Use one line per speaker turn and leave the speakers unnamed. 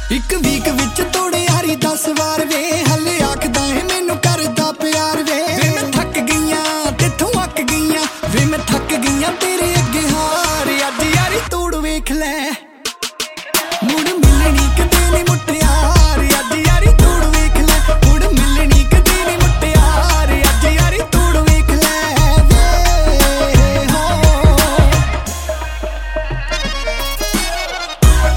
ਇੱਕ ਵੀਕ ਵਿੱਚ ਤੋੜੇ ਯਾਰੀ 10 ਵਾਰ ਵੇ ਹਲੇ ਆਖਦਾ ਹੈ ਮੈਨੂੰ